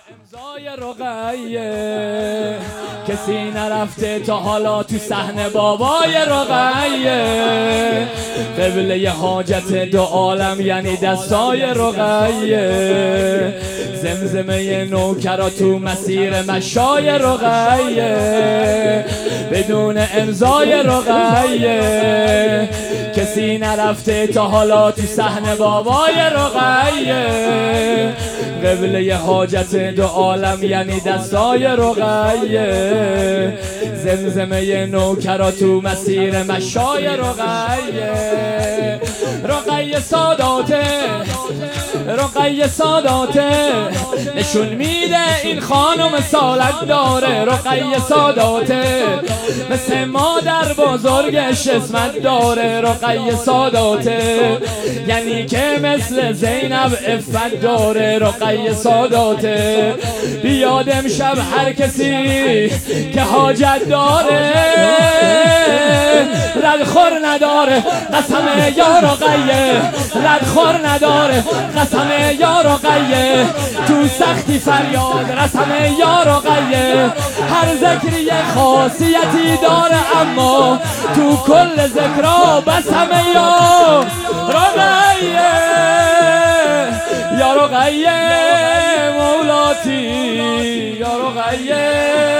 امضای رقیه کسی نرفته تا حالا تو صحنه بابای رقیه قبله حاجت دو عالم یعنی دستای رقیه زمزمه نوکرا تو مسیر مشای رقیه بدون امضای رقیه کسی نرفته تا حالا تو صحنه بابای رقیه قبله حاجت دو عالم یعنی دستای رقیه زمزمه نوکرا تو مسیر مشای رقیه رقیه ساداته رقیه ساداته نشون میده این خانم سالت داره رقیه ساداته مثل مادر بزرگش اسمت داره رقیه ساداته یعنی که مثل زینب عفت داره رقیه ساداته بیاد امشب هر کسی که حاجت داره ردخور نداره قسم یا رقیه ردخور نداره قسم یا رقیه تو سختی فریاد رسم یا رقیه هر ذکری یه خاصیتی داره اما تو کل ذکرها بسم یا رقیه یا رقیه مولاتی یا رقیه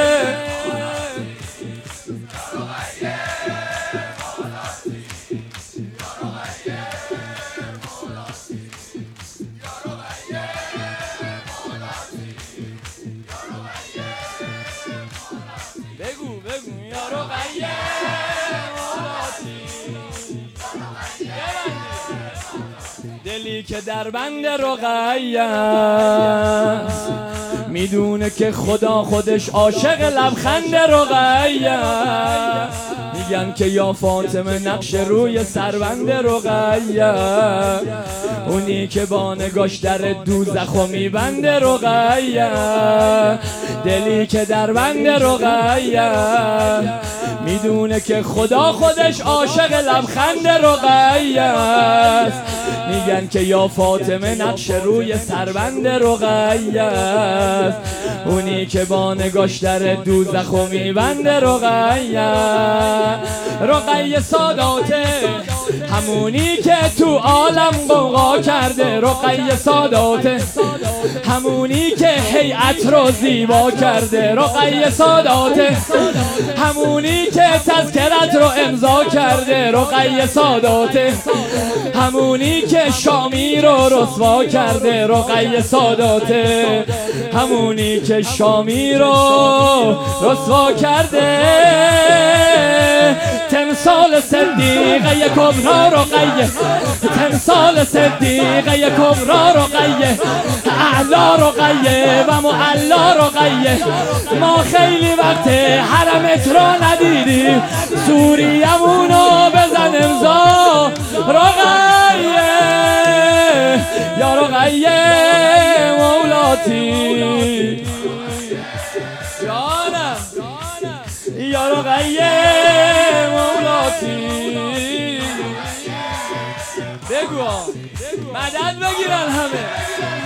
بگو یا رقیه دلی که در بند رقیه میدونه که خدا خودش عاشق لبخند رقیه میگن که یا فاطمه نقش روی سربند رقیه اونی که با نگاش در دوزخو میبند رقیه دلی که در بند رقیه میدونه که خدا خودش عاشق لبخند رقیه است میگن که یا فاطمه نقش روی سربند رقیه است اونی که با نگاش در دوزخو میبند رقیه رقیه ساداته همونی که تو عالم غوغا کرده رقیه ساداته همونی که هیئت رو زیبا کرده رقیه ساداته همونی که تذکرت رو امضا کرده رقیه ساداته همونی که شامی رو رسوا کرده رقیه ساداته همونی که شامی رو رسوا کرده تمثال صدیقه کبرا رقیه تمثال صدیقه کبرا رقیه اعلا رقیه و معلا رقیه ما خیلی وقت حرمت رو ندیدیم سوریمونو بزن امضا رقیه یا رقیه مولاتی جانم یا رقیه مولاتی بگو مدد بگیرن همه